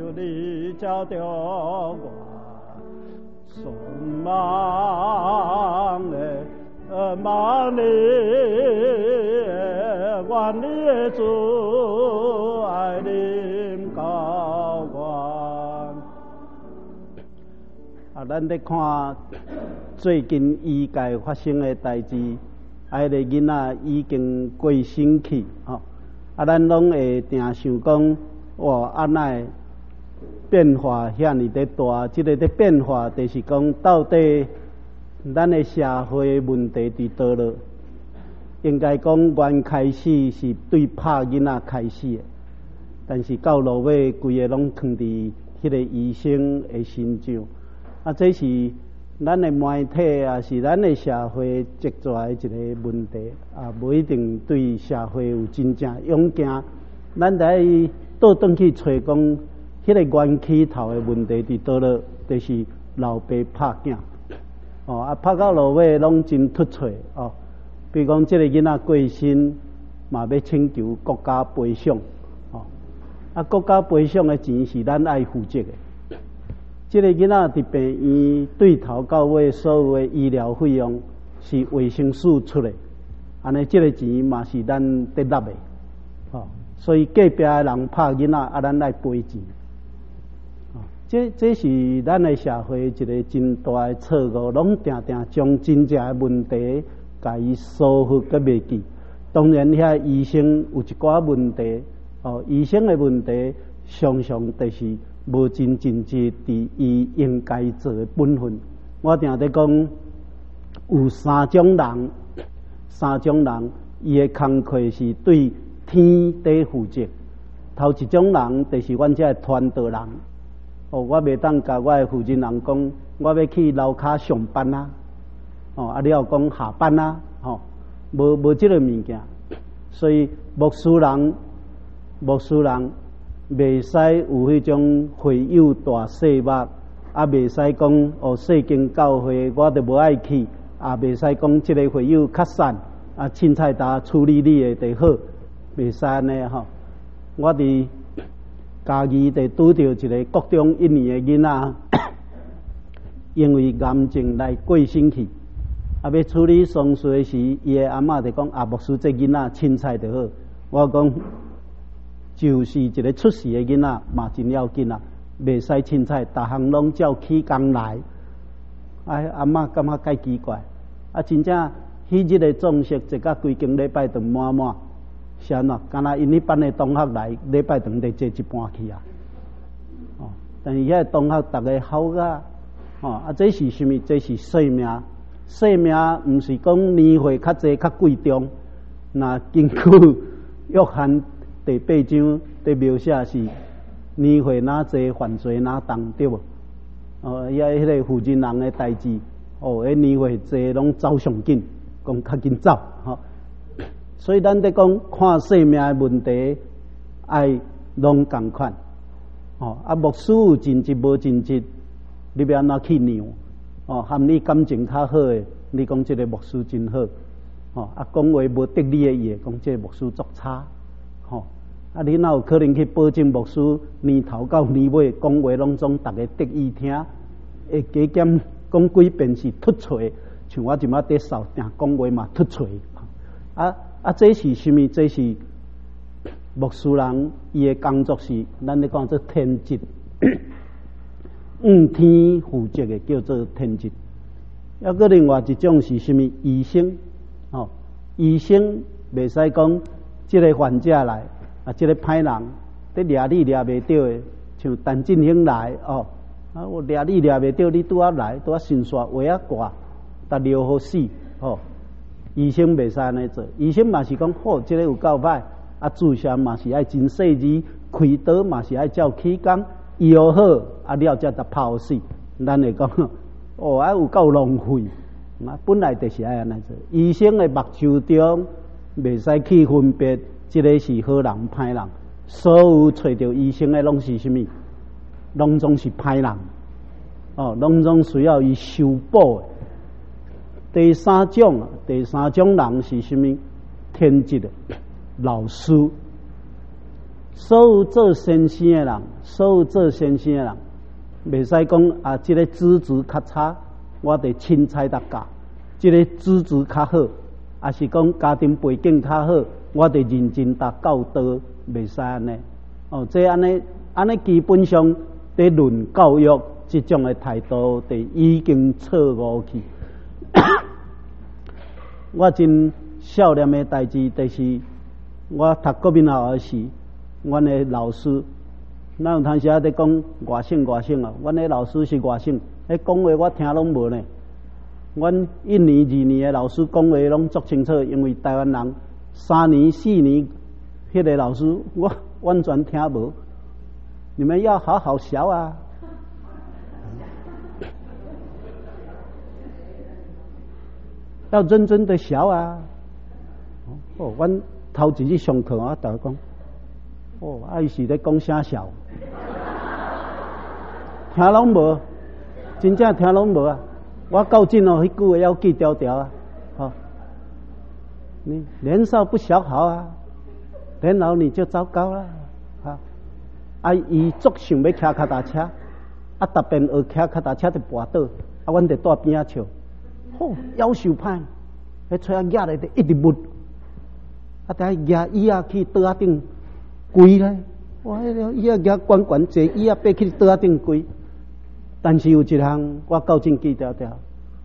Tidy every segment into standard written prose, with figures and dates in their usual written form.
你照着我送望的望你愿你的主爱临高原。咱咧看最近医界发生的代志，个囡仔已经过身去，咱拢会定想讲，哇，安奈变化遐尼的大，这个的变化就是讲，到底咱的社会问题伫倒落？应该讲，原开始是对拍囡仔开始的，但是到落尾，规个拢藏伫迄个医生的身上。这是咱的媒体也是咱的社会积出来一个问题，无一定对社会有真正勇敢。咱得倒转去找讲，迄个源起头的问题伫倒落，就是老爸拍囝，拍到落尾拢真突出比如讲，这个囡仔过身，嘛要请求国家赔偿，国家赔偿的钱是咱爱负责的。这个囡仔伫病院对头到尾所有的医疗费用是卫生署出的，安尼这个钱嘛是咱得纳的，所以隔壁的人拍囡仔，咱来赔钱。这是咱的社会一个真大的错误，拢定定将真正的问题甲伊疏忽甲袂记。当然，遐医生有一寡问题，医生的问题常常就是无真正直伫伊应该做的本分。我定在讲，有三种人，伊的工课是对天地负责。头一种人就是阮这传道人，我袂当甲我的负责人讲，我要去楼骹上班啊，你要讲下班啊，无这个物件。所以牧师人袂使有迄种会友大细目，袂使讲世间教会我就无爱去，也袂使讲这个会友较散，凊彩搭处理你的就好，袂使安尼我伫家己就拄着一个国中1年的囡仔，因为癌症来过身去，要处理丧事时，伊的阿嬷就讲牧师这囡仔凊彩就好。我讲就是一个出事的囡仔嘛真要紧啊，袂使凊彩，逐项拢照起工来。阿嬷感觉介奇怪，真正迄日的葬式一甲规间礼拜堂满，是安怎？敢若因迄班的同学来，礼拜堂就坐一半去啊。但是遐同学逐个好个，这是什么？这是生命。生命毋是讲年岁较济较贵重，那根据约翰第8章的描写是年岁哪济犯罪哪重，对无？迄个负责人的代志，迄年岁济拢走上紧，讲较紧走，所以咱在讲看生命的问题，爱拢共款，牧师有尽职无尽职，你要安怎去量？含你感情较好的，你讲这个牧师真好，讲话无得理的伊，讲这个牧师作差，你哪有可能去保证牧师年头到年尾讲话拢总大家得意听？会加减讲几遍是突锤，像我即马在扫定讲话嘛突锤，这是什么？这是牧师人伊的工作是，咱咧讲做天职。天负责的叫做天职，还个另外一种是什么？医生，医生袂使讲，这个患者来，这个歹人，得抓你抓袂到的，像陈振兴来，我抓你抓袂到，你拄啊来，拄啊心煞话啊挂，达聊好死，医生袂使安尼做，医生嘛是讲，这个有够歹，注射嘛是爱真细致，开刀嘛是爱照起工。药好，了才得泡死。咱会讲，有够浪费。本来就是爱安尼做。医生的目睭中，袂使去分别，这个是好人歹人。所有找到医生的拢是什么？拢总是歹人。拢总需要伊修补的。第三种人是什么？天职的老师。所有做先生的人， 所有做先生的人，袂使讲啊，这个资质较差，我得钦差大教；这个资质较好，也是讲家庭背景较好，我得认真达教导，袂使安尼。哦，这安尼基本上在论教育这种的态度，就已经错误去。我真少年的代志，就是我读国民学校时，阮的老师，咱有当时啊在讲外省啊，阮的老师是外省，迄讲话我听拢无呢。阮1年2年的老师讲话拢足清楚，因为台湾人3年4年，迄个老师我完全听无。你们要好好学啊！要认真的学啊！哦，阮头一日上课啊，大家讲，哦，伊是咧讲啥笑？听拢无，真正听拢无啊！我到今哦，迄句话要记条条啊！好，你年少不学好啊，年老你就糟糕了啊！啊，伊足想要骑脚踏车，啊，特别学骑脚踏车就跋倒，啊，阮就蹛边仔笑。好，夭寿歹，迄吹啊夹咧，一直抹，啊，等下夹椅啊去桌仔顶跪咧，哇，迄个椅啊夹悬悬，坐椅啊爬去桌仔顶跪。但是有一项，我到今记条条，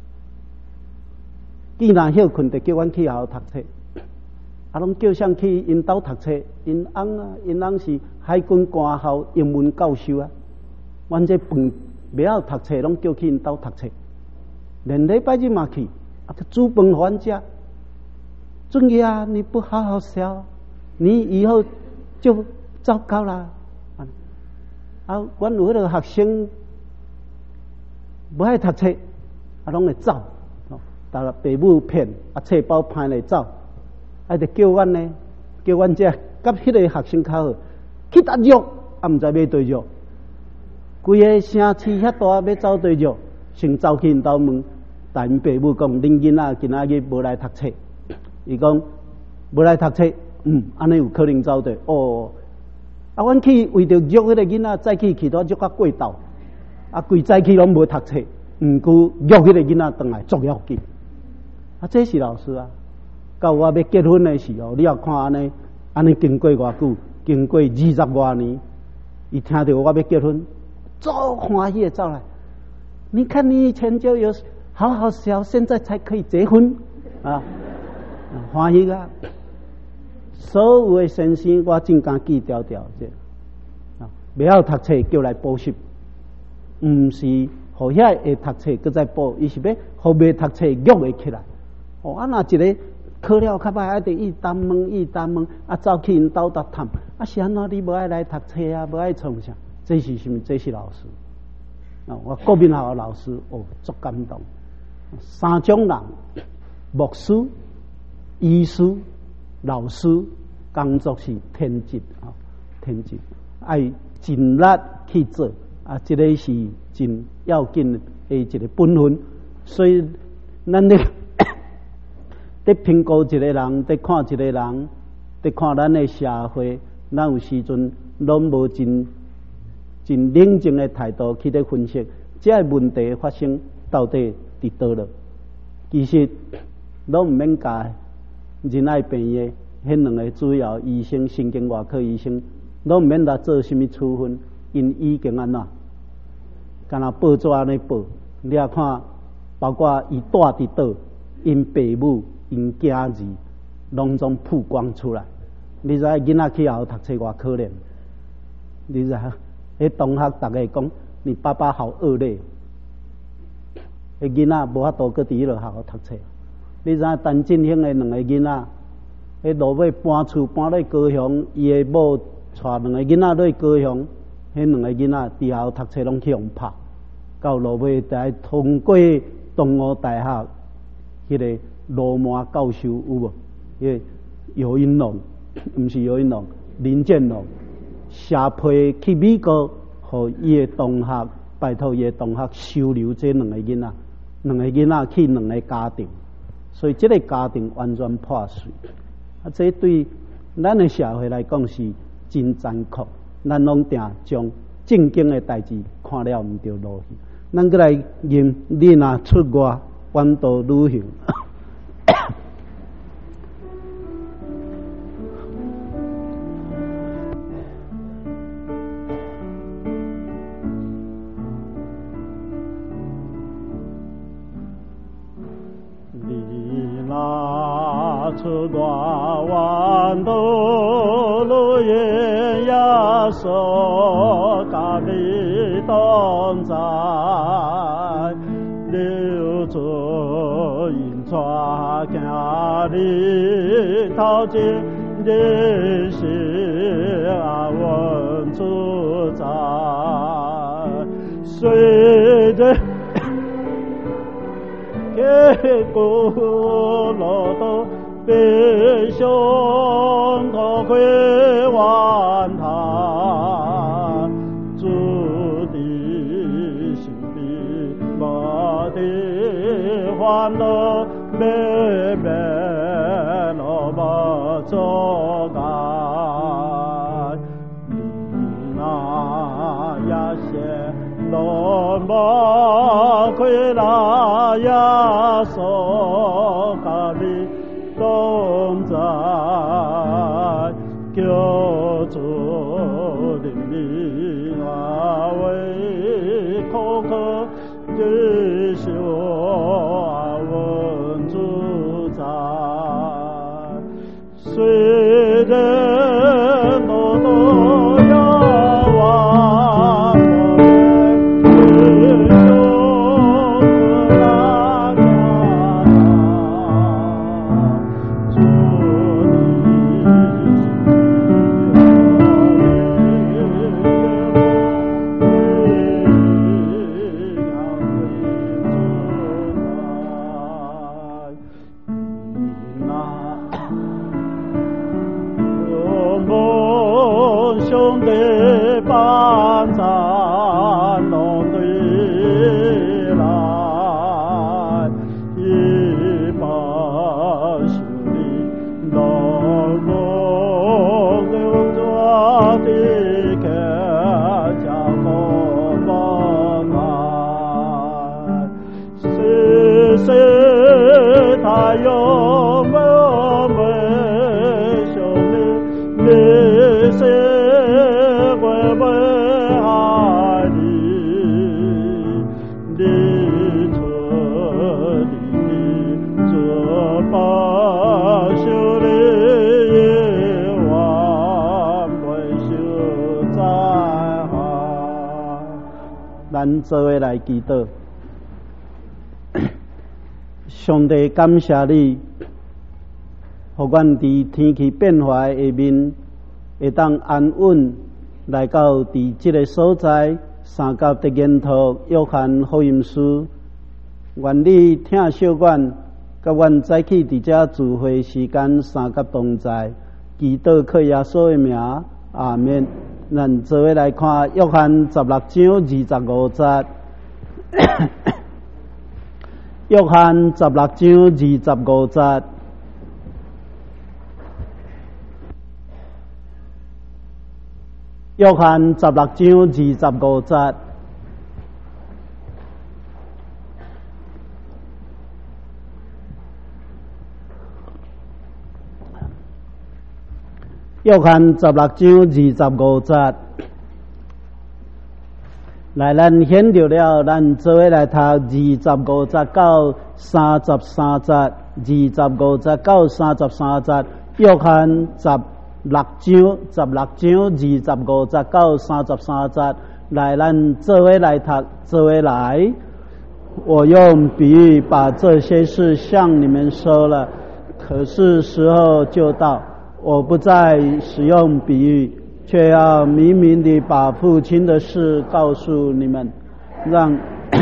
既然休困，就叫阮去学校读册，啊，拢叫上去因兜读册，因翁是海军官校英文教授啊，阮这饭袂晓读册，拢叫去因兜读册。连礼拜日嘛去，啊，煮饭还吃。尊爷啊，你不好好学，你以后就糟糕啦。啊，阮有迄个学生不爱读册，啊，拢会走，但是父母骗，啊，册包歹来走，啊，就叫阮呢，叫阮这甲迄个学生较好，去搭肉，啊，毋知要对肉，规个城市遐大，要走对肉。先走去因兜问，但因父母讲，恁囡仔今仔日无来读册。伊讲无来读册，安尼有可能走对。哦，啊，阮去为着约迄个囡仔早起去到约到过昼，啊，规早起拢无读册，毋过约迄个囡仔转来足要紧。啊，这是老师啊。到我要结婚的时候，你要看安尼经过偌久，经过20多年，伊听到我要结婚，足欢喜的走来。你看，你以前就有好好学，现在才可以结婚啊！欢喜啊！所有的先生，我真敢记条条这啊，袂晓读册叫来补习，毋是互遐会读册搁再补，伊是要互袂读册约会起来。哦，啊，若一个考了较歹，还得伊担问，啊，走去因兜搭谈，啊，是安怎你无爱来读册啊？无爱创啥？这是什么？这是老师。我国民学校老师足感动。3种人：牧师、医师、老师，工作是天职啊，天职爱尽力去做啊，这个是真要紧的一个本分。所以，咱在评估一个人，在看一个人，在看咱的社会，咱有时阵拢无真冷静的态度去咧分析，这个问题发生到底伫倒了？其实拢毋免教仁爱病院迄2个主要医生、神经外科医生，拢毋免来做什么处分，因已经安怎？干那报纸安尼报，你也看，包括伊住伫倒，因父母、因囝儿，拢总曝光出来。你知囡仔去学校读册偌可怜？你知？迄同学大家讲，你爸爸好恶劣。迄囡仔无法度搁伫迄落学校读册。你知陈振兴的2个囡仔，迄路尾搬厝搬到高雄，伊的某带2个囡仔落高雄，迄2个囡仔伫学校读册拢去互拍，到路尾在通过东吴大学迄个罗马教授有无？迄个尤英龙，毋是尤英龙，林建龙。写批去美国，互伊的同学，拜托伊的同学收留这2个囡仔，2个囡仔去2个家庭，所以这个家庭完全破碎。啊，这对咱的社会来讲是真残酷。咱拢定将正经的代志看了毋着落去。咱过来念，你若出外远途旅行。 出外弯道路沿呀所家里同在，留着银川行里头前人生啊稳自在，随着给过路途。悲伤可会完他，主的心里没的欢乐，慢慢落不走开，你那呀些落不回来呀所卡里。同在，叫做灵灵啊，为口渴的心啊，稳自在。虽然多多要往兄弟伴咱路对来，一把兄弟老公留着的客家不放开，岁岁他有没兄弟你谁？咱做伙来祈祷，上帝感谢你，互阮伫天气变化的下面，会当安稳来到伫即个所在。三甲的研读约翰福音书，愿你听小阮，甲阮早起伫遮聚会时间三甲同在，祈祷靠耶稣的名，阿们。咱做伙来看约翰16章25节。约翰16章25节。约翰16章25節。約翰16章25節。來，咱顯着了，咱做伙來讀25節到33節，25節到33節。約翰16章25節到33節，來，咱做伙來讀，做伙來。我用比喻把這些事向你們說了，可是時候就到，我不再使用比喻，卻要明明地把父親的事告訴你們，讓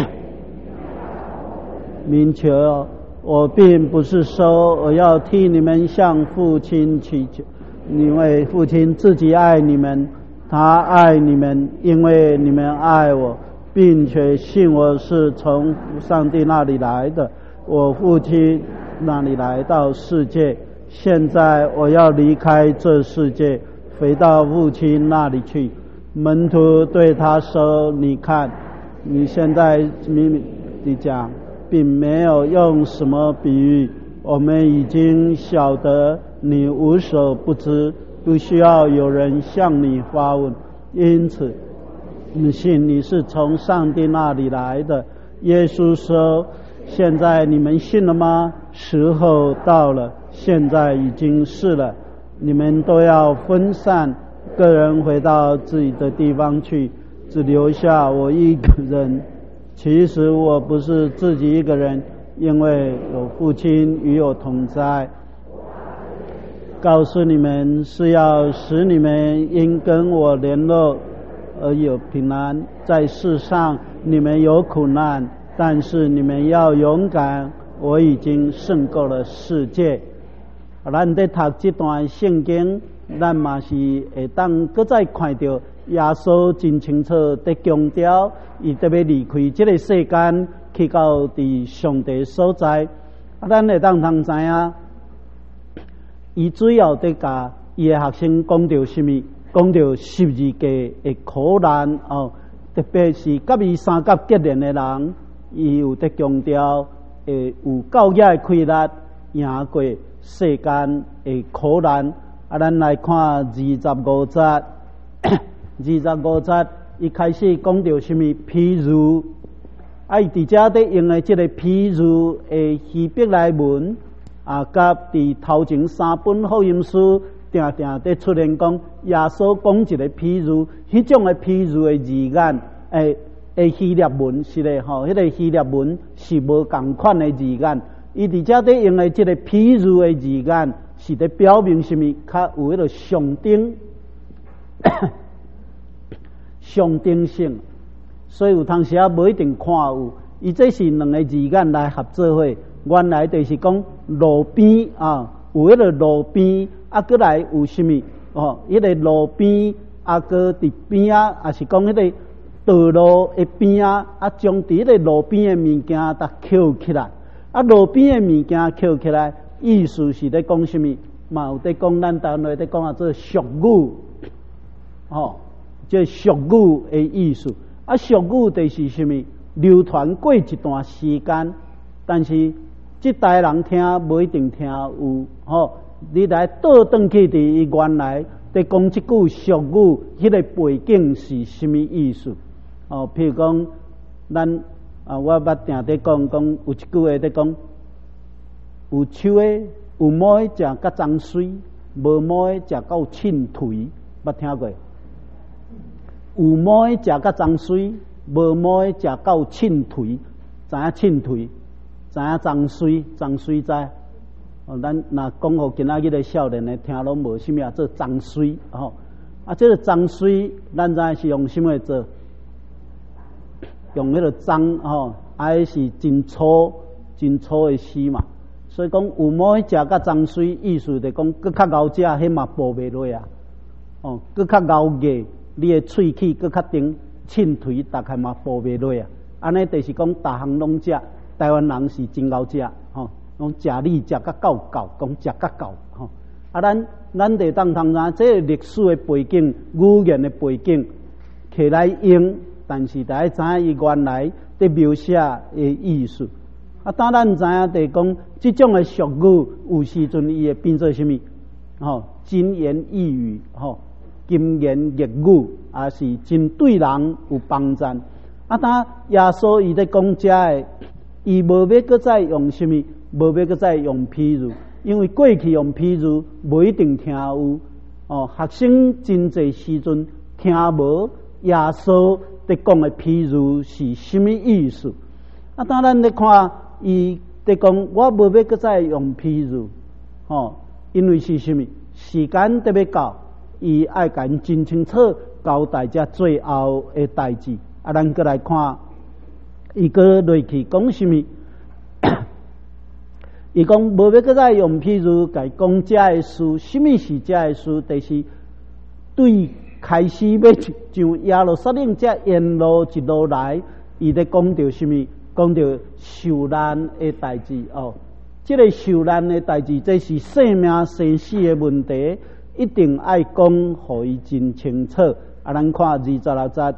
明確。我並不是說我要替你們向父親祈求，因為父親自己愛你們，他愛你們，因為你們愛我，並且信我是從上帝那裡來的，我父親那裡來到世界，現在我要離開這世界，回到父親那裡去。 门徒对他说：“你看，你现在你讲，并没有用什么比喻，我们已经晓得你无所不知，不需要有人向你发问。因此，你信你是从上帝那里来的。”耶稣说：“现在你们信了吗？时候到了，现在已经是了。你们都要分散，个人回到自己的地方去，只留下我一个人。其实我不是自己一个人，因为有父亲与我同在。告诉你们，是要使你们因跟我联络而有平安。在世上你们有苦难，但是你们要勇敢，我已经胜过了世界。”咱在读这段圣经，咱嘛是会当搁再看到耶稣真清楚在强调，伊特别离开这个世间，去到伫上帝所在。咱会当知影，伊主要在甲伊的学生讲到什么？讲到十字架的苦难哦，特别是甲伊三甲结连的人，伊有在强调，会有教义的开力赢过世间的苦难。咱来看25节，25节一开始讲到什么？譬如，伊伫遮咧用的这个譬如的希伯来文甲伫头前3本福音书定定咧出现讲，耶稣讲一个譬如，迄种的譬如的字眼，希腊文是咧吼，迄个希腊文是无共款的字眼。伊伫遮咧用的这个譬如的字眼，是咧表明什么？较有迄个象征象征性，所以有当时啊无一定看有。伊这是两个字眼来合做伙，原来就是讲路边有迄个路边，过来有什么？迄个路边搁伫边也是讲迄个道路的边将伫迄个路边的物件搭扣起来。路边的物件扣起来，意思是咧讲什么？嘛有在讲咱台湾咧讲做俗语，这俗语的意思。俗语就是什么？流传过一段时间，但是这代人听不一定听有。你来倒转去伫伊原来在讲这句俗语，迄个背景是什么意思？譬如讲咱。我捌定在讲有一句话在讲，有手的有毛的食甲脏水，无毛的食到凊腿，捌听过？有毛的食甲脏水，无毛的食到凊腿，知影凊腿，知影脏水，脏水知？咱若讲互今仔日的少年的听拢无啥物做脏水这个脏水，咱知是用什么做？用迄个脏是真粗的丝嘛，所以讲有毛食甲脏水，意思就讲搁较咬食，迄嘛剥袂落搁较咬硬，你的喙齿搁较长，凊腿大概嘛剥袂落安尼就是讲逐项拢食，台湾人是真咬食拢食你食甲够，讲食甲够咱得当通知这个历史的背景、语言的背景起来用。但是大家知影伊原来在描写的意思。当咱知影就是讲，这种的俗语有时阵伊会变做什么？金言玉语，金言玉语，也是真对人有帮助。当耶稣伊在讲遮的，伊无要搁再用什么？无要搁再用譬如，因为过去用譬如无一定听有。学生真侪时阵听无耶稣在讲的譬如是什么意思？当咱咧看伊在讲，我无要搁再用譬如，因为是什么？时间特别到，伊爱甲因真清楚交代遮最后的代志。咱搁来看，伊搁落去讲什么？伊讲无要搁再用譬如，甲讲遮的事，什么是遮的事？就是对。开始要上耶路撒冷这沿路一路来，伊咧讲到什么？讲到受难的代志这个受难的代志，这是生命生死的问题，一定爱讲，互伊真清楚。 咱看26节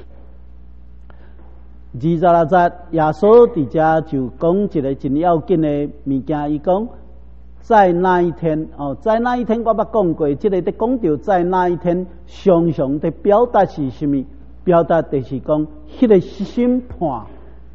，26节，耶稣伫遮就讲一个真要紧的物件，伊讲在那一天在那一天我捌讲过，这个在讲到在那一天，常常的表达是什么？表达就是讲，迄个审判，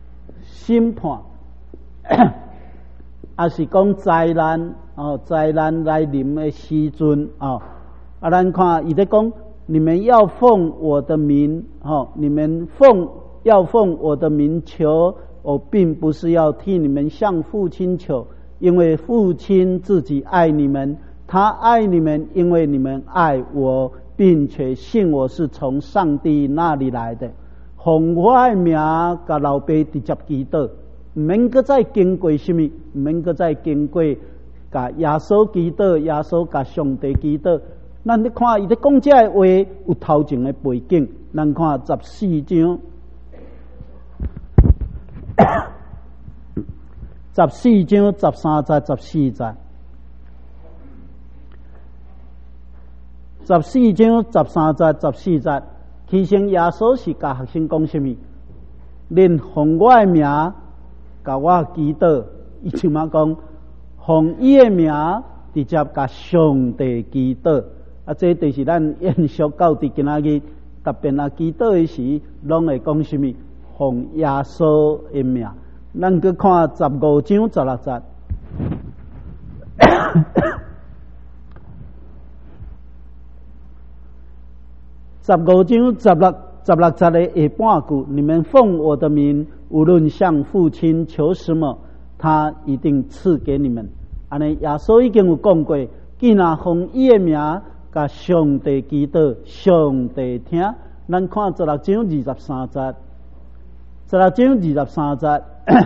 也是讲灾难灾难来临的时阵咱看伊在讲，你们要奉我的名你们要奉我的名求，我并不是要替你们向父亲求，因为父亲自己爱你们，他爱你们，因为你们爱我，并且信我是从上帝那里来的。奉我的名甲老爸直接祈祷，唔免搁再经过什么，唔免搁再经过甲耶稣祈祷，耶稣甲上帝祈祷。咱咧看伊咧讲这个话有头前的背景，咱看14章。14章13节、14节，14章13节、14节，其实耶稣是甲学生讲什么？恁奉我的名甲我祈祷，伊就嘛讲奉伊的名直接甲上帝祈祷。这就是咱延续到伫今仔日，特别祈祷的时，拢会讲什么？奉耶稣的名。咱去看15章16节，15章16节的下半句，你们奉我的名，无论向父亲求什么，他一定赐给你们。安尼耶稣已经有讲过，既然奉伊的名，甲上帝祈祷，上帝听。咱看16章23节，16章23节。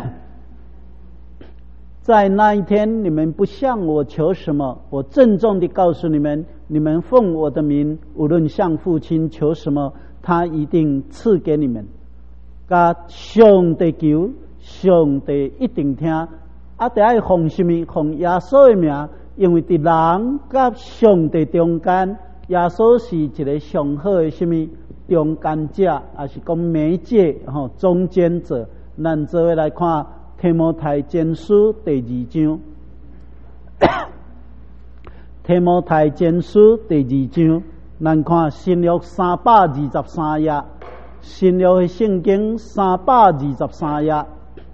在那一天，你们不向我求什么，我郑重地告诉你们，你们奉我的名，无论向父亲求什么，他一定赐给你们。甲上帝求，上帝一定听。得爱奉什么？奉耶稣的名，因为伫人甲上帝中间，耶稣是一个上好的什么中间者，也是讲媒介中间者。咱做伙来看提摩太前书第2章，提摩太前书第2章，咱看新约323页，新约的圣经323页。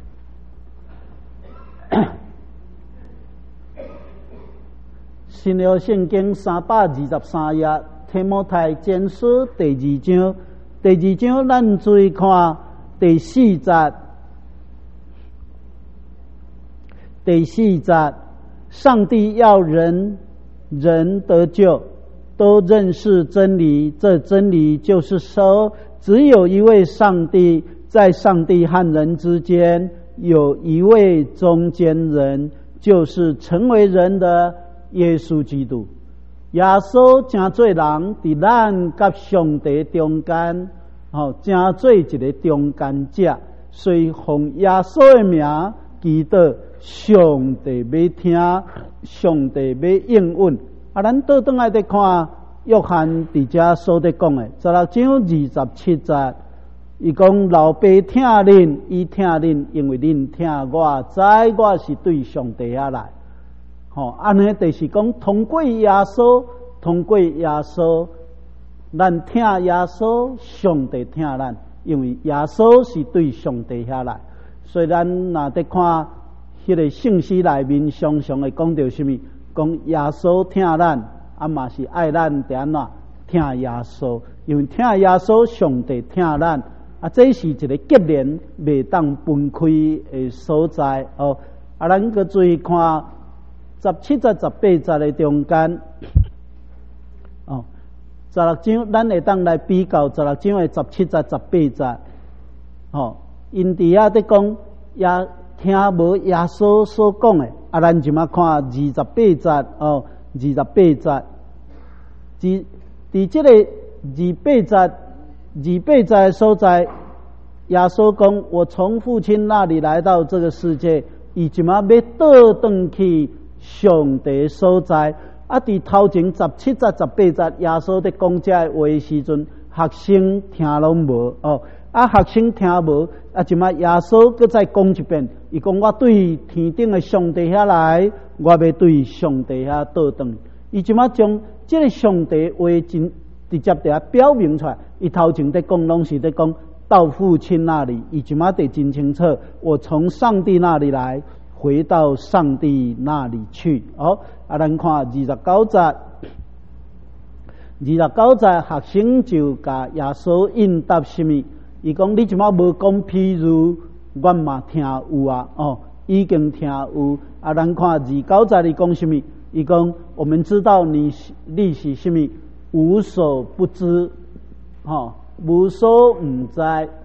新约圣经323页，提摩太前书第2章，第2章咱注意看第4节。第4节，上帝要人得救，都认识真理。这真理就是说，只有一位上帝，在上帝和人之间有一位中间人，就是成为人的耶稣基督。耶稣真做人，伫咱甲上帝中间，真做一个中间者，所以奉耶稣的名祈祷。上帝要听，上帝要应允。咱倒转来再看约翰伫遮所伫讲的16章27节，伊讲老爸听恁，伊听恁，因为恁听我，知我是对上帝遐来。安尼就是讲通过耶稣，咱听耶稣，上帝听咱，因为耶稣是对上帝遐来。所以咱若伫看迄个信息内面常常会讲到什么？讲耶稣听咱，嘛是爱咱伫安怎听耶稣？因为听耶稣，上帝听咱，这是一个结连袂当分开的所在咱搁注意看17节、18节的中间16章，咱会当来比较16章的17节、18节因伫遐伫讲也。听无耶稣所讲的，咱就嘛看28节28节，伫这个28节的所在，耶稣讲：我从父亲那里来到这个世界，伊就嘛要倒转去上帝所在。伫头前17节、18节，耶稣伫讲这话的时阵， 学生听拢无哦，学生听无，即摆耶稣搁再讲一遍，伊讲我对天顶的上帝遐来，我要对上帝遐倒转。伊即摆将即个上帝话真直接地表明出来，伊头前在讲拢是在讲到父亲那里，伊即摆得真清楚，我从上帝那里来，回到上帝那里去。咱看29节。29节学生就甲耶稣应答什么？伊讲你即摆无讲譬如，我嘛听有啊，已经听有。咱看29节伊讲什么？伊讲我们知道你是什么，无所不知，无所唔知。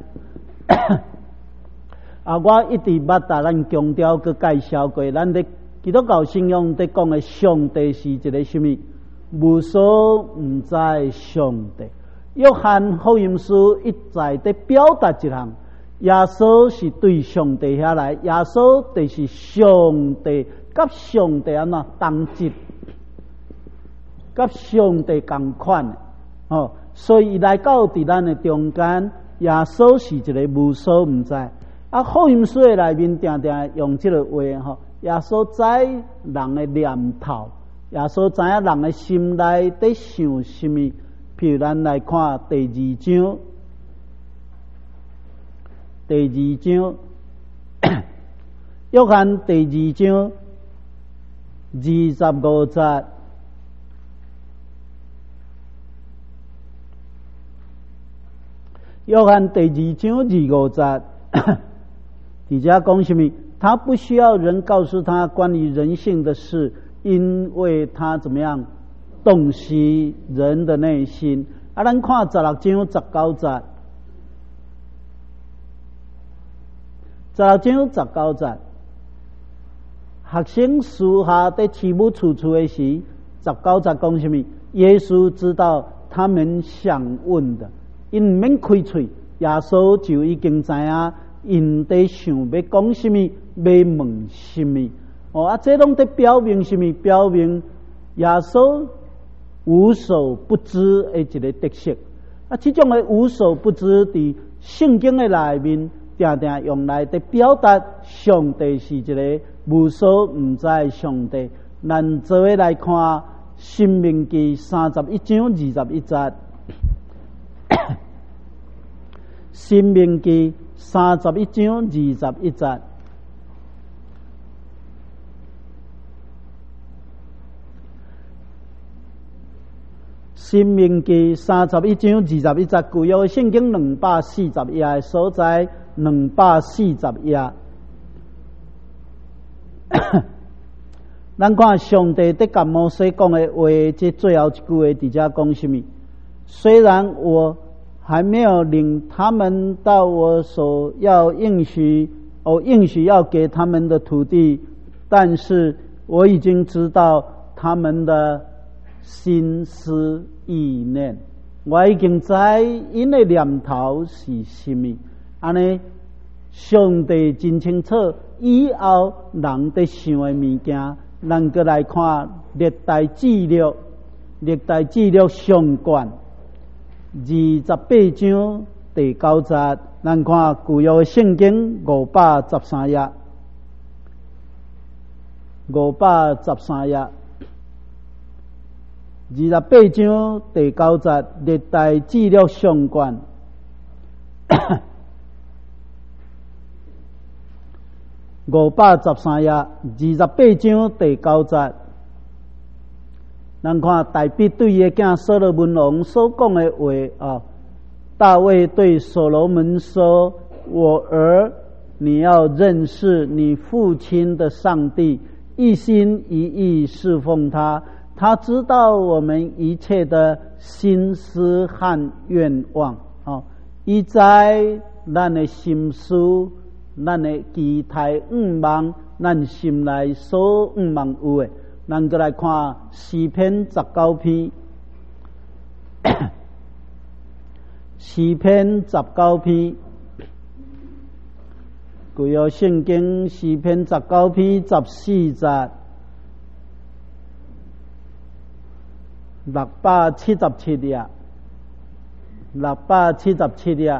我一直捌甲咱强调佮介绍过，咱的基督教信仰在讲的上帝是一个什么？无所唔知上帝。约翰福音书一再在表达一项，耶稣是对上帝遐来，耶稣就是上帝，甲上帝安那同质，甲上帝同款所以来到伫咱的中间，耶稣是一个无所唔知。福音书的内面定定用这个话耶稣知人的念头。耶稣知影人的心内在想什么？譬如咱来看第2章，约翰第2章25节，约翰第2章25节，底下讲什么？他不需要人告诉他关于人性的事。因为他怎么样洞悉人的内心。咱看16章19节，16章19节，学生私下在起舞处处的时，19节讲什么？耶稣知道他们想问的，因唔免开嘴，耶稣就已经知影因在想要讲什么，要问什么。这拢在表明什么？表明耶稣无所不知的一个特色。这种的无所不知，伫圣经的内面，常常用来在表达上帝是一个无所唔知上帝。咱做伙来看《申命记》31章21节，《申命记》31章21节。申命记31章21节，旧约圣经240页的所在，240页。咱看上帝在甲摩西讲的话，这最后一句话伫遮讲什么？虽然我还没有领他们到我所要应许要给他们的土地，但是我已经知道他们的心思意念，我已经知因的念头是什么。安尼，上帝真清楚以后人在想的物件。咱过来看历代记录上卷28章第9节，咱看旧约圣经513页，513页。28章第9节，历代记录上卷513页，28章第9节。咱看大卫对伊的囝所罗门王所讲的话大卫对所罗门说：“我儿，你要认识你父亲的上帝，一心一意侍奉他。他知道我们一切的心思和愿望。伊知咱的心思，咱的期待愿望，咱心内所愿望有的。咱再来看诗篇19篇，诗篇19篇，旧约圣经诗篇19篇14节。677页 677页。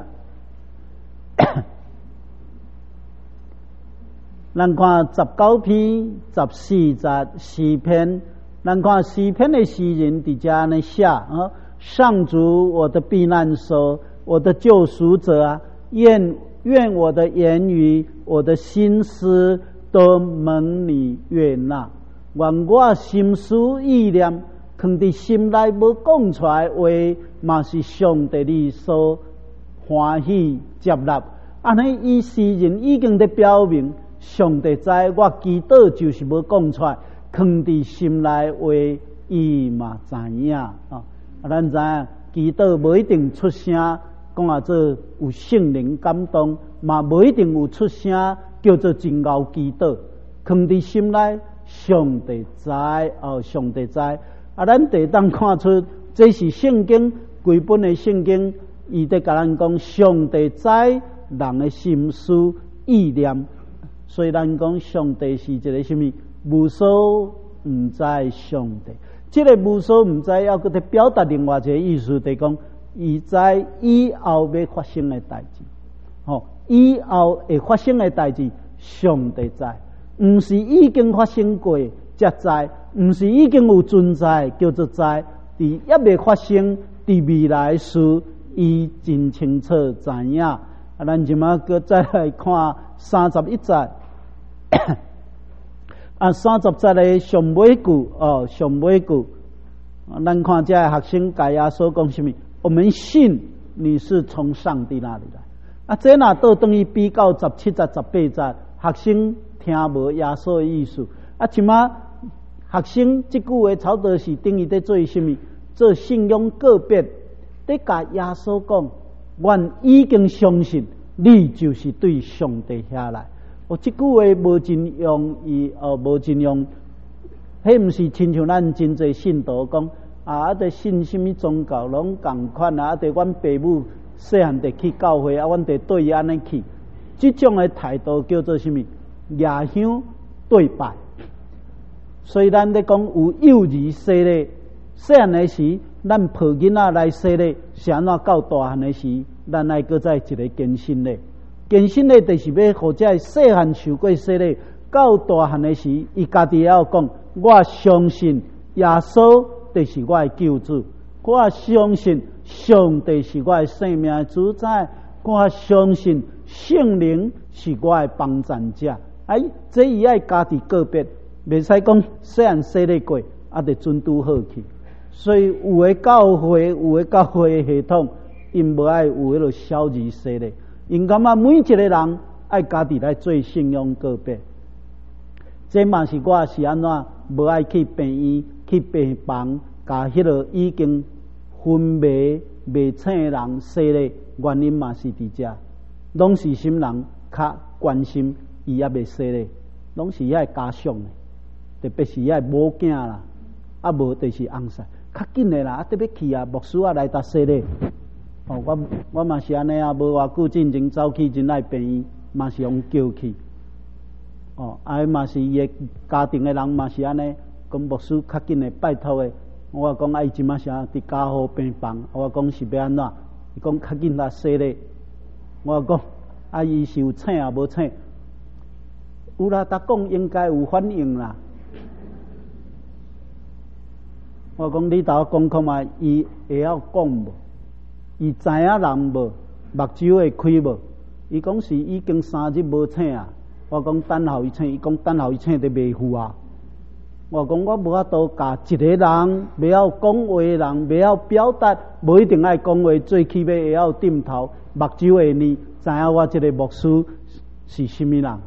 咱看19篇14节诗篇，咱看诗篇的诗人伫遮安尼写啊：上主，我的避难所，我的救赎者啊，愿我的言语，我的心思都蒙你悦纳。愿我心思意念藏伫心内无讲出来话，嘛是上帝你所欢喜接纳。安尼，伊诗人已经在表明。上帝知我祈祷就是无讲出来，藏伫心内话，伊嘛知影啊。咱知影祈祷无一定出声，讲啊做有圣灵感动，嘛无一定有出声，叫做真熬祈祷。藏伫心内，上帝知上帝知。咱得当看出，这是圣经规本的圣经，伊在甲咱讲，上帝知人的心思意念。所以咱讲上帝是一个什么？无所唔知上帝，这个无所唔知，要搁在表达另外一个意思，就是讲伊知以后要发生的代志，以后会发生的代志，上帝知，唔是已经发生过才知，唔是已经有存在叫做知，伫还未发生，伫未来事，伊真清楚知影。咱即马搁再来看31节。30节的上尾句上尾句，咱看这学生解亚所讲什么？我们信你是从上帝那里来。这哪倒等于比较17节、18节，学生听无亚所的意思。即马学生这句话草多是等于在做什么？做信仰个别，在甲亚所讲，我已经相信你就是对上帝下来。这句话无真用，无真用，迄毋是亲像咱真侪信徒讲得信什么宗教拢共款得阮爸母细汉得去教会阮得对伊安尼去，这种的态度叫做什么？亚香对拜。所以咱咧讲有幼儿洗礼，细汉的时，咱抱囡仔来洗礼，是安怎到大汉的时，咱爱搁再一个更新咧。更新咧，就是要互这细汉受过洗礼，到大汉的时，伊家己也要讲：我相信耶稣就是我的救主，我相信上帝是我的生命的主宰，我相信圣灵是我的帮助者。这伊爱家己个别，袂使讲细汉洗礼过，得准拄好去。所以有的教会的系统，因无爱有迄个小儿洗礼。因感觉每一个人爱家己来做信仰个别，这嘛是我是安怎无爱去病院、去病房，甲迄个已经昏迷未醒的人洗礼，原因嘛是伫遮，拢是什人较关心伊也未洗礼，拢是遐家属的，特别是遐某囝啦，无就是翁婿，较紧的啦，特别去牧师来搭洗礼。我嘛是安尼无偌久之前走去真爱病院，嘛是用叫去。嘛是伊的家庭的人嘛是安尼，讲牧师较紧的拜托的。我讲伊即马是伫家护病房，我讲是要安怎？伊讲较紧来洗礼。我讲伊是有请无请？有啦，他讲应该有反应啦。我讲你头讲看嘛，伊会晓讲无？伊知影人无？目睭会开无？伊讲是已经3日无请啊。我讲等候伊请，伊讲等候伊请就袂赴啊。我讲我无法度教一个人袂晓讲话的人，袂晓表达，无一定爱讲话，最起码会晓点头，目睭会呢，知影我这个牧师是什么人。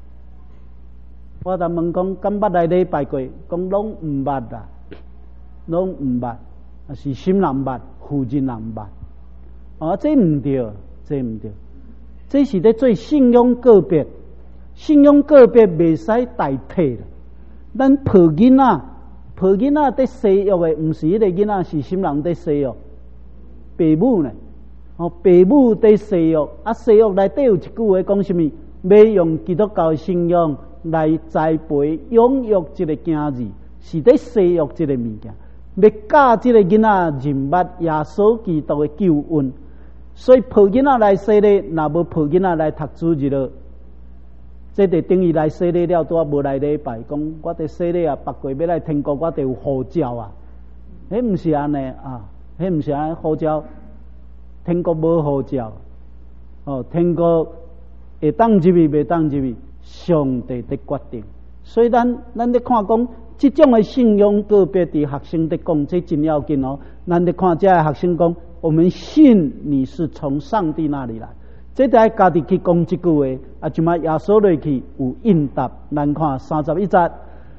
我就问讲，敢捌来礼拜过？讲拢毋捌啦，拢毋捌，是心人捌，负责人捌。这毋对，这毋对，这是咧做信仰个别，信仰个别袂使代替啦。咱抱囡仔在洗浴的，毋是迄个囡仔是什人在洗浴？爸母呢？爸母在洗浴，洗浴内底有一句话讲什么？要用基督教信仰来栽培、养育这个囝儿，是在洗浴这个物件。 要教这个囡仔认捌耶稣基督的救恩，所以抱囡仔来洗礼，若无抱囡仔来读主日了，这就等于来洗礼了，都无来礼拜，讲我伫洗礼啊，别过要来天国，我就有呼召啊，迄毋是安尼啊，迄毋是安尼呼召，天国无呼召，哦，天国会当入去，袂当入去，上帝的决定。所以咱咧看讲，这种的信仰个别的学生在讲，这真要紧哦。咱咧看这学生讲，我们信你是从上帝那里来，这得家己去讲这句话。啊，就嘛耶稣落去有应答，咱看31节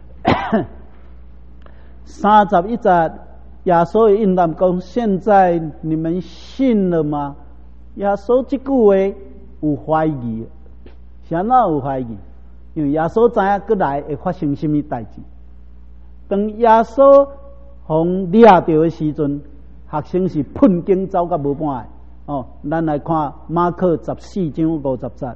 ，31节耶稣应答讲：现在你们信了吗？耶稣这句话有怀疑，啥哪有怀疑？因为耶稣知影过来会发生什么代志。当耶稣互抓到的时阵，学生是喷经走甲无半个。哦，咱来看马可14章50节。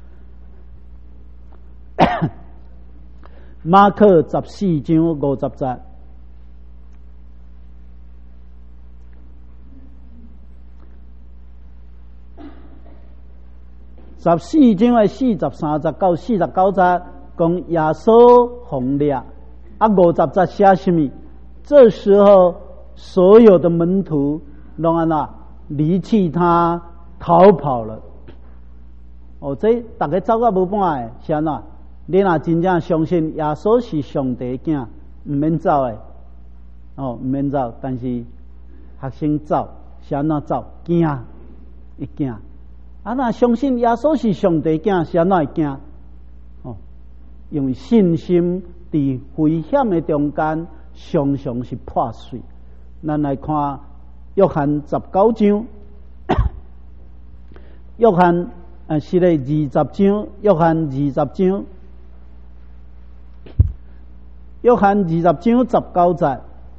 马可14章50节。14章的43节到49节讲耶稣红掠，啊50节写什么？这时候所有的门徒拢安那离弃他，逃跑了。哦，这大家走到无半个，是安那？你若真正相信耶稣是上帝囝，唔免走诶。哦，唔免走，但是学生走，是安那走？惊，一惊。啊，若相信耶稣是上帝囝，是安怎会惊？哦，因为信心伫危险的中间，常常是破碎。咱来看约翰19章，约翰是咧20章，约翰20章，约翰20章19节。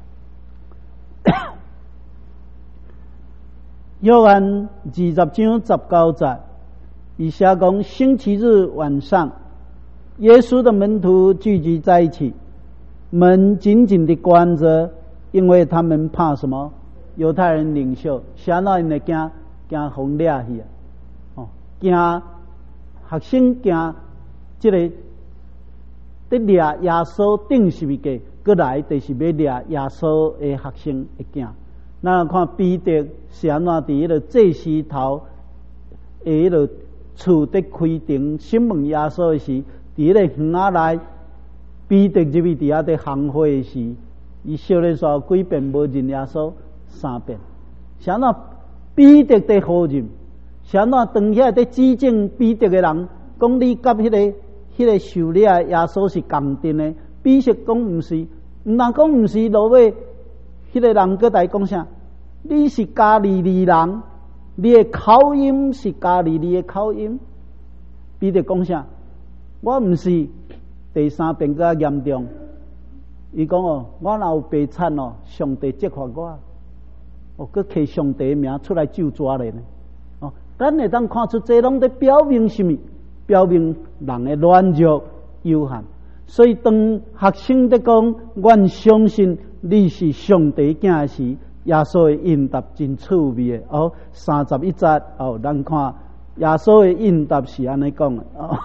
约翰20章19节，以下讲星期日晚上，耶稣的门徒聚集在一起，门紧紧地关着，因为他们怕什么？犹太人领袖，啥那因会惊互掠去啊？哦，惊学生惊这个得掠耶稣顶是物个，过来就是要掠耶稣的学生会惊。咱看彼得是安怎伫迄个祭司头的迄个厝伫开庭审问耶稣的时，伫迄个园仔内，彼得入去伫遐伫行会的时，伊小咧说几遍无认耶稣，3遍。是安怎彼得伫好认？是安怎当遐伫指证彼得的人讲你甲迄个受掠耶稣是共阵的？彼得讲毋是，毋但讲毋是，落尾迄个人搁来讲啥？你是加利利人，你的口音是加利利的口音。彼得讲啥？我毋是。第3遍更严重，伊讲哦，我若有白惨哦，上帝责罚我，哦，搁摕上帝的名出来救抓咧呢。哦，咱会当看出这拢在表明什么？表明人的软弱有限。所以当学生在讲，我相信你是上帝囝的时，耶稣的应答真趣味的。哦，31节哦，咱看耶稣的应答是安尼讲的哦。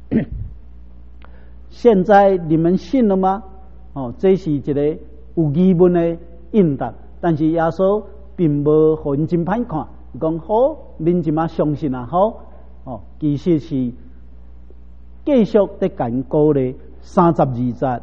现在你们信了吗？哦，这是一个有疑问的应答，但是耶稣并无互因真歹看，讲好，恁即马相信啊，好哦，其实是继续在讲鼓励。32节，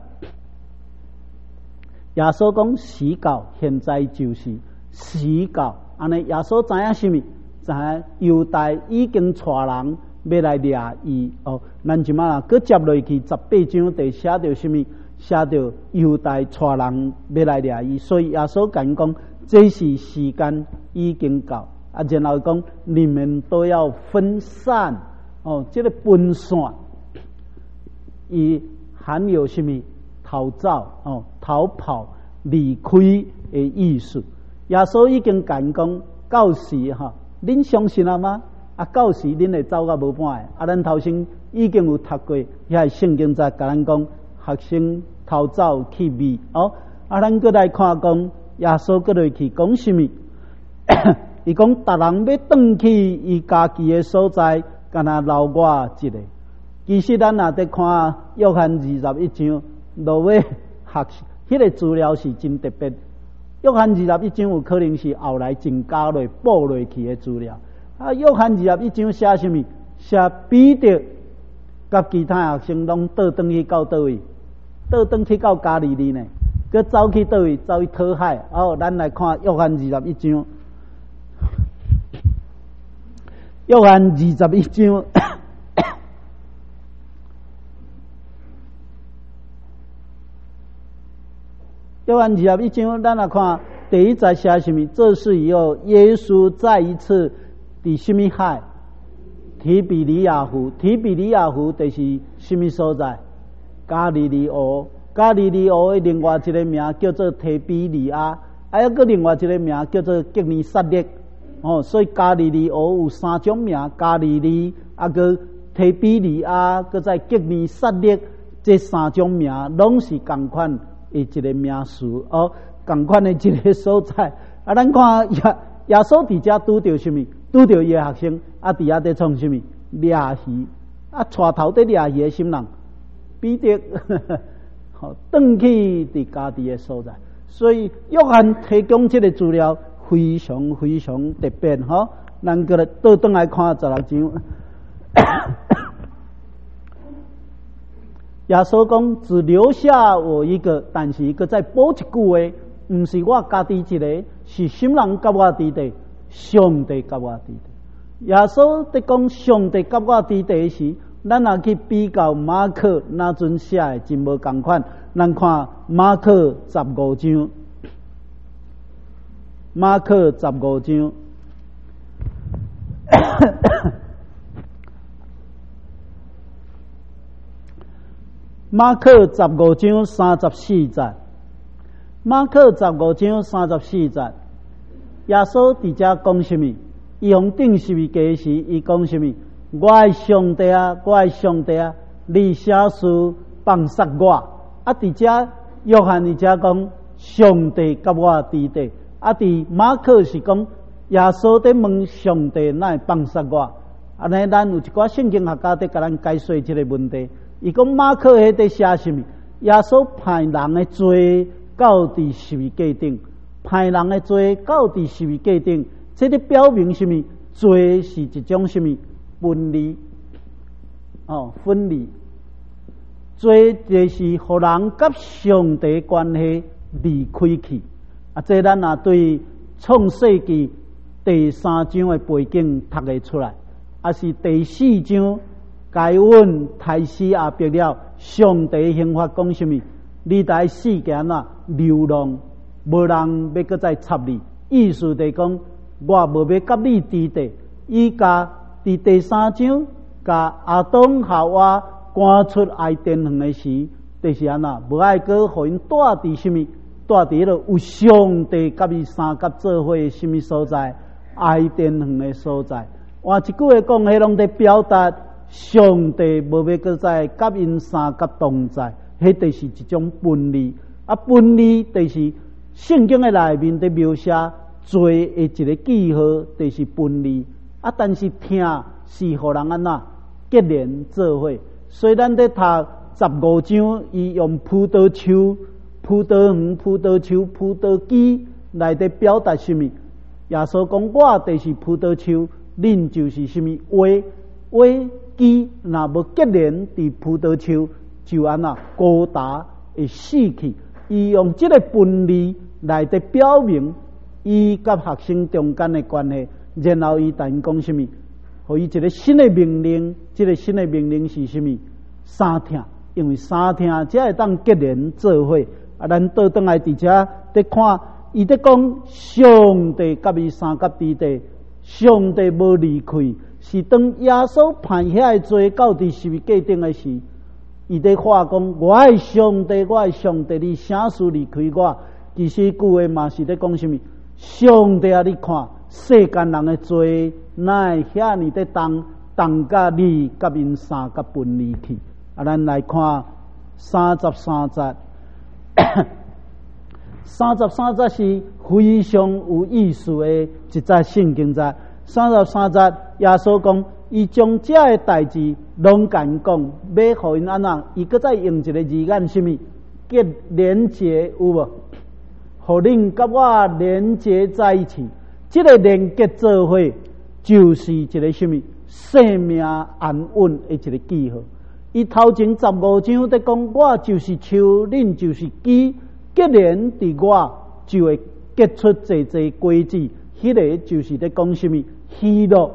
耶稣讲时到，现在就是时到。安尼，耶稣知影什么？知影犹大已经带人要来掠伊哦。咱即马搁接落去18章，就写到什么？写到犹大带人要来掠伊，所以耶稣讲，这是时间已经到。啊，然后讲你们都要分散哦，这个分散，伊含有什么？逃走哦，逃跑、离开的意思。耶稣已经讲到时哈，恁相信了吗？啊，到时恁会走到无半个。啊，咱头先已经有读过，遐圣经在甲咱讲，学生逃走去避哦。啊，咱搁来看讲， 耶稣搁落去讲什么？伊讲，逐人要转去伊家己的所在，敢若留我一个。其实咱若伫看约翰21章，落尾学迄个资料是真特别。约翰21章有可能是后来增加落补落去的资料。约翰21章写什么？写彼得甲其他学生拢倒转去到倒位？倒转去到加利利呢？佮走去倒位？走去讨海。咱来看约翰21章。约翰21章。约翰21章，咱来看第一节写什么？这是以后耶稣再一次伫什么海？提比利亚湖。提比利亚湖就是什么所在？加利利湖。加利利湖的另外一个名叫做提比利亚，还有个另外一个名叫做吉尼撒勒。所以加利利湖有三种名：加利利、个提比利亚，个在吉尼撒勒，这三种名拢是同款。一个名词同款的一个所在。咱看耶稣伫遮拄着什么？拄着伊的学生伫遐伫创什么？掠鱼带头伫掠鱼的什么人？彼得，转去伫家己的所在。所以约翰提供这个资料非常非常特别咱个倒转来看16章。耶稣讲，只留下我一个，但是佮再补一句话，毋是我家己一个，是什么人甲我伫地？上帝甲我伫地。耶稣伫讲上帝甲我伫地时，咱若去比较马可那阵写的真无同款。咱看马可15章，马可15章。马可15章34节，马可15章34节，耶稣伫遮讲什么？伊用顶十字架时，伊讲什么？我的上帝啊，我的上帝啊，你啥事放杀我？伫遮约翰伫遮讲上帝甲我伫地，伫马可是讲耶稣伫问上帝哪会放杀我？安尼，咱有一寡圣经学家伫甲咱解说这个问题。伊讲马可迄伫写什么？耶稣派人的罪到伫十字架顶，派人的罪到伫十字架顶，这咧表明什么？罪是一种什么分离？分离。罪就是互人甲上帝关系离开去。这咱也对创世纪第3章的背景读得出来，是第4章。该阮太死阿伯了，上帝刑罚讲什么？你在世间流浪，无人要搁再插你。意思就是讲，我无要甲你伫地。伊甲伫第3章，甲阿当夏娃赶出爱甸园的时，就是安那，无爱搁互因住伫什么？住伫迄个有上帝甲伊三甲做伙的什么所在？爱甸园的所在。换一句话讲，迄拢在表达。上帝无要搁再甲因三甲同在，迄就是一种分离。分离就是圣经的内面在描写罪的一个记号，就是分离。但是听是互人安那结连做伙。所以咱在读15章，伊用葡萄树、葡萄园、葡萄树、葡萄枝来在表达什么？耶稣讲：我就是葡萄树，恁就是什么花枝若无结连伫葡萄树，就安那高大会死去。伊用这个分离来得表明伊甲学生中间的关系，然后伊但讲什么？互伊一个新的命令，这个新的命令是什么？三听，因为三听才会当结连做伙。咱倒转来伫遮得看，伊得讲上帝甲伊三甲伫地，上帝无离开。是当耶稣派遐个罪到伫十字架顶的时，伊在话讲：我的上帝，我的上帝，你啥事离开我？其实句话嘛是在讲什么？上帝啊，你看世间人的罪，哪会遐尼在动甲你甲因三甲分离去？咱来看33节 33节是非常有意思的一节圣经节。33节耶稣讲，伊将这个代志拢敢讲，要互因安怎？伊搁再用一个字眼，什么？结连结有无？互恁甲我连结在一起，这个连结做伙，就是一个什么？生命安稳的一个记号。伊头前15章在讲，我就是树，恁就是枝，结连伫我，就会结出济济果子。迄个就是在讲什么？喜乐。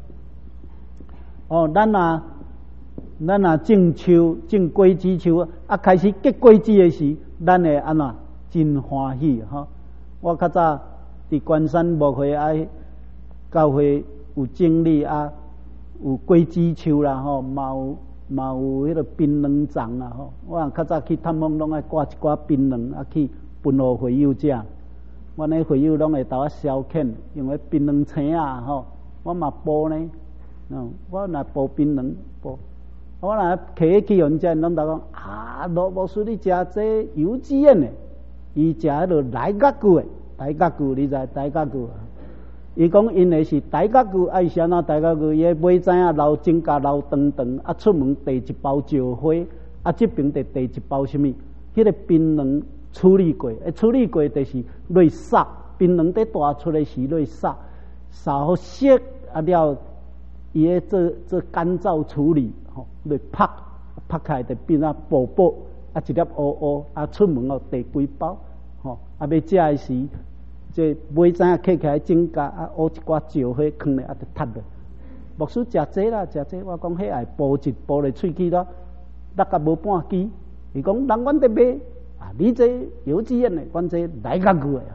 哦，咱种树、种果子树啊，开始结果子的时，咱会安怎？真欢喜哈！我较早伫关山牧会啊，教会有经历啊，有果子树啦吼，嘛有迄个槟榔丛啦吼。我较早去探访，拢爱挂一挂槟榔啊去分互会友食。阮迄会友拢会斗我消遣，用迄槟榔青啊吼，我嘛剥呢。我若剥槟榔剥，我若摕去人家拢甲讲啊，牧师你食这油脂烟的。伊食迄落大角骨诶，大角骨你知大角骨啊？伊讲因诶是大角骨，爱啥那大角骨？伊买知影留指甲留长长，啊出门带一包石花，啊这边带一包什么？迄个槟榔处理过，处理过就是落杀，槟榔在大出来时落杀，杀好色啊了，伊诶做干燥处理，吼，落拍开就变啊薄薄。啊，一粒乌乌啊，出门哦，带几包，吼、啊，要食的时，这买怎啊摕起来整甲啊，乌一寡石花放咧，啊，就塌落。牧师食这啦，食这，我讲迄爱剥一剥咧喙齿咯，落甲无半支。伊讲人阮得买啊，你这有资源的，阮这来甲久的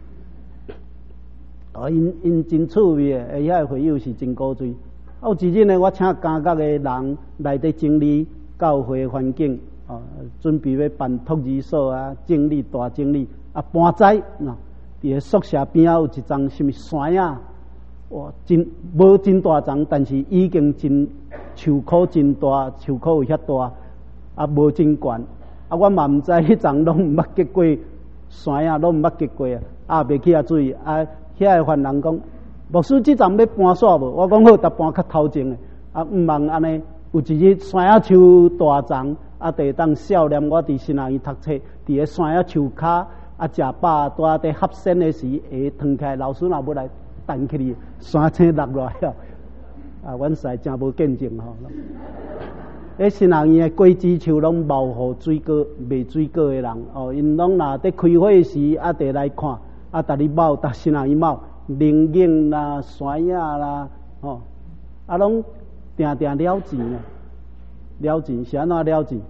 哈。哦，因真趣味的，遐会友是真古锥。有一日呢，我请感觉的人来底整理教会环境。哦，准备要办托儿所啊，整理大整理啊，搬灾喏。伫宿舍边仔有一丛什么山啊，哇，真无真大丛，但是已经真树棵真大，树棵有遐大，啊无真悬，啊我嘛毋知迄丛拢毋捌结过山啊，拢毋捌结过啊，啊袂去啊注意啊，遐个犯人讲，牧师即丛要搬煞无？我讲好，得搬较头前的，啊毋茫安尼，有一日山啊树大丛。啊，地当少年，我伫新人院读册，伫个山啊树骹啊食饱，拄啊伫合身的时，会腾开，老师若要来弹起哩，山青落来了。啊，阮实在真无见证吼。迄新人院的果子树拢冒予水果卖水果的人哦，因拢若伫开会时啊，得来看啊，逐日冒，逐新人院冒，灵应啦、山野啦，哦，啊拢定定了钱啊。了钱是安怎了钱？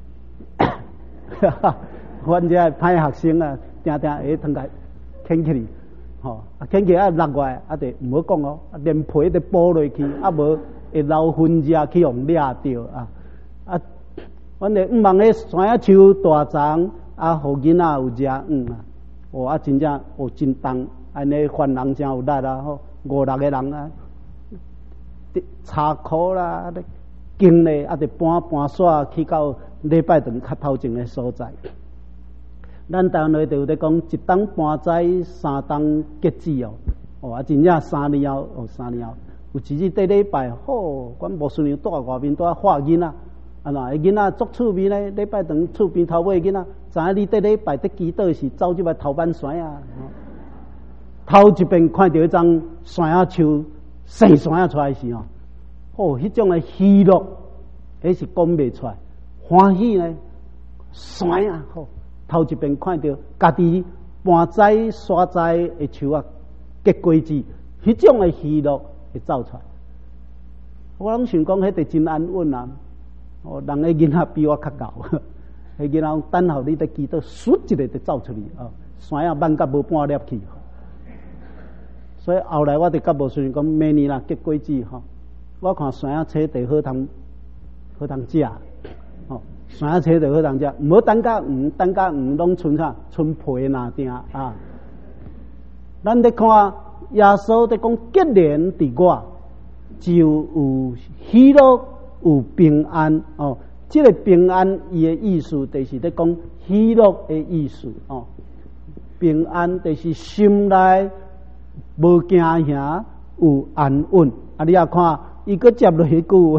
阮这歹学生啊，定定会通来捡起哩，吼，啊捡起啊落来啊，得毋好讲哦，连皮得剥落去，啊无会流分热去用掠着啊。啊，阮哋毋茫迄山啊树大丛啊，互囡仔有食啊，哦啊真正哦真重，安尼犯人真有力啊，吼，5、6个人啊，查苦啦。经咧啊，得搬煞去到礼拜堂较头前的所在。咱台湾内就有咧讲，一当搬栽，3当结籽哦。哦啊，真正3年后，3年后，有一日第礼拜，好，阮牧师娘住外面住画囡仔，啊那囡仔足趣味咧，礼拜堂厝边头尾囡仔，知影你第礼拜伫祈祷时走入来头板山啊，头一遍看到迄张山啊树生山啊出来时哦。哦，迄种的喜乐，迄是讲袂出来。欢喜呢，山啊，好，头一遍看到家己搬栽沙栽的树啊结果子，迄种的喜乐会走出来。我拢想讲，迄个真安稳啊！哦，人个囡仔比我较高，迄囡仔等候你伫祈祷，唰一个就走出去哦，山啊慢甲无半粒去。所以后来我哋甲无顺讲，明年啦结果子吼。我看山啊车地好通食，哦，山啊车地好通食，唔好等甲黄拢剩啥，剩皮那定啊。咱咧看耶稣在讲结连伫我，就有喜乐有平安哦。这个平安伊的意思，就是咧讲喜乐的意思哦。 平安，就是心内无惊吓，有安稳。啊，你也看，伊个接落一句话，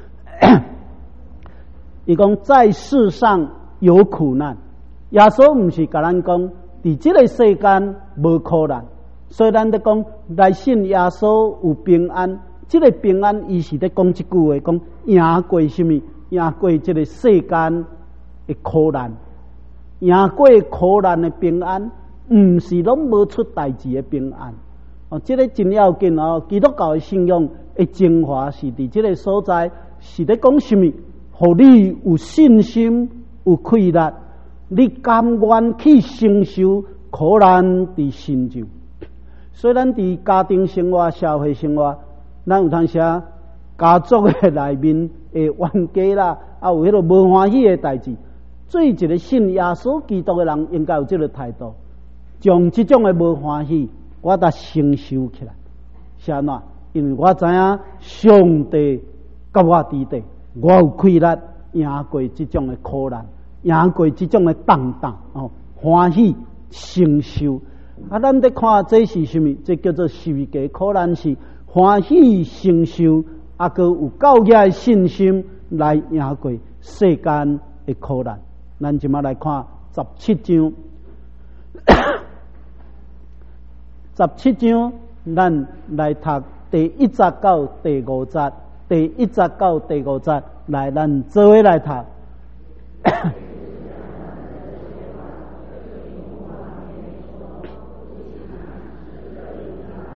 伊讲在世上有苦难。耶稣毋是甲咱讲，伫即个世间无苦难，所以咱咧讲来信耶稣有平安。即个平安，伊是咧讲即句话，讲赢过什么？赢过即个世间的苦难，赢过苦难的平安，毋是拢无出代志的平安。哦，即个真要紧哦！基督教的信仰的精华是伫即个所在，是咧讲什么？互你有信心，有气力，你甘愿去承受苦难伫心上。虽然伫家庭生活、社会生活，咱有通时家族的内面的冤家啦，有迄个无欢喜的代志，做一个信耶稣基督的人，应该有这个态度，将这种的无欢喜，我得承受起来。是安怎？因为我知影上帝甲我伫地，我有气力赢过这种的苦难，赢过这种的动荡哦，欢喜承受。啊，咱得看这是什么？这叫做受过苦难是欢喜承受，啊，个有够额的信心来赢过世间的苦难。咱即马来看17章，17章咱来读第1节到第5节，第1节到第5节，来咱做伙来读。